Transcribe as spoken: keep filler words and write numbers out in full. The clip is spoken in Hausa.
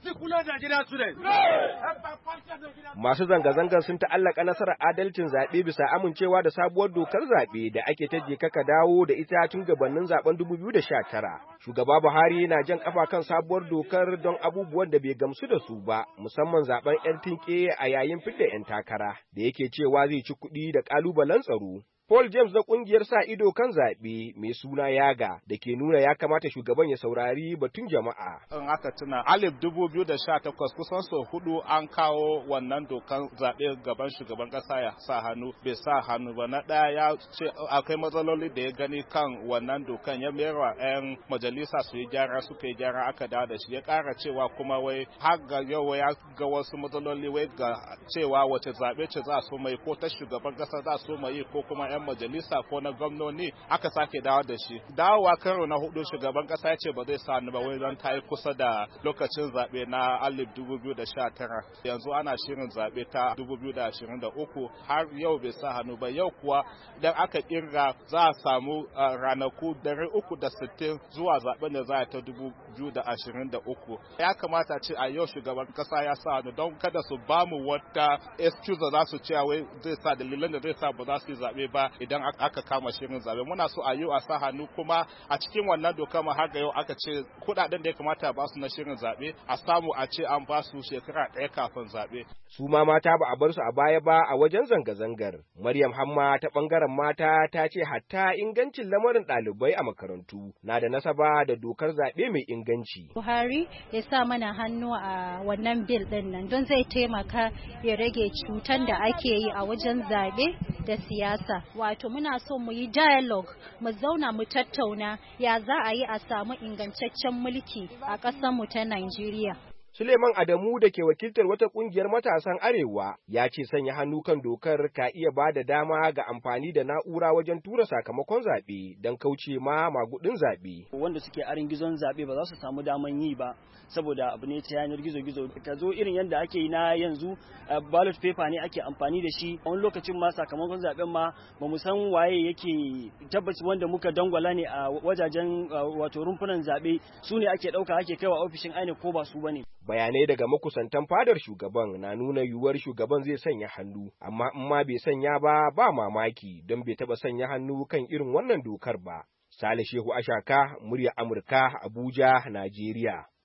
Masu zanga-zangar sun ta'allaka nasarar adalcin zaɓe bisa amincewa da sabuwar dokar zaɓe da ake ta je kaka dawo da ita tun gabanin zaben dubu biyu da sha tara. Shugaba Buhari na jan kafa kan sabuwar dokar don abubuwan da bai gamsu da su ba, musamman zaben 'yan tinke a yayin fidda 'yan takara, da yake cewa zai ci kuɗi da ƙalubalen tsaro. Paul James na ƙungiyar sa ido kan zaɓe mai suna Yaga da ke nuna ya kamata shugaban ya saurari batun jama'a. In aka tuna alif dubu biyu da sha takwas kusan sau hudu an kawo wannan dokan zaɓe gaban shugaban ƙasa ya sa hannu bai sa hannu ba. Na ɗaya ya ce akwai matsaloli da ya gani kan wannan dokan ya mera 'yan majalisa su yi gyara suka yi gyara aka dawo da shi ya ƙara cewa kuma wai har ga yau ya ga wasu matsaloli wai ga cewa wace zaɓe ce za su mai ko ta shugaban ƙasa za su mai ko kuma 'yan majalisa ko na gwamnoni aka sake dawo da shi. Dawowa karo na hudu shugaban kasa ya ce ba zai sa ni ba wai don ta yi kusa da lokacin zaɓe na alif dubu biyu da sha tara. Yanzu ana shirin zaɓe ta dubu biyu da ashirin da uku har yau bai sa hannu ba. Yau kuwa idan aka kirga za a samu ranaku dari uku da sittin zuwa zaɓen da za a ta dubu biyu da ashirin da uku. Ya kamata ce a yau shugaban kasa ya sa hannu don kada su bamu wata excuse za su ce wai zai sa dalilan da zai sa ba za su yi zaɓe ba idan aka kama shirin zabe. Muna so a yau a sa hannu kuma a cikin wannan doka ma har ga yau aka ce kudaden da ya kamata ba su na shirin zabe a samu a ce an ba su shekara ɗaya kafin zabe. Su ma mata ba a bar su a baya ba a wajen zanga-zangar. Maryam Hamma ta bangaren mata ta ce hatta ingancin lamarin ɗalibai a makarantu na da nasaba da dokar zabe mai inganci. Buhari ya sa mana hannu a wannan bil din nan don zai taimaka ya rage cutan da ake yi a wajen zabe da siyasa. Wato muna so mu yi dialogue, mu zauna mu tattauna ya za a yi a samu ingantaccen mulki a ƙasar mu ta Najeriya. Suleiman Adamu da ke wakiltar wata ƙungiyar matasan Arewa ya ce sanya hannu kan dokar ka iya ba da dama ga amfani da na'ura wajen tura sakamakon zaɓe don kauce ma magudin zaɓe. Wanda suke arin gizon zaɓe ba za su samu daman yi ba saboda abu ne ta yanar gizo-gizo. Ka zo irin yadda ake yi na yanzu ballot paper ne ake amfani da shi. Wani lokacin ma sakamakon zaɓen ma ba mu san waye yake tabbas wanda muka dangwala ne a wajajen wato rumfunan zaɓe su ne ake ɗauka ake kaiwa ofishin I N E C ko ba su bane. Bayanai daga makusantan fadar shugaban na nuna yiwuwar shugaban zai sanya hannu, amma in ma bai sanya ba ba mamaki don bai taɓa sanya hannu kan irin wannan dokar ba. Sale Shehu Ashaka, murya Amurka, Abuja, Najeriya.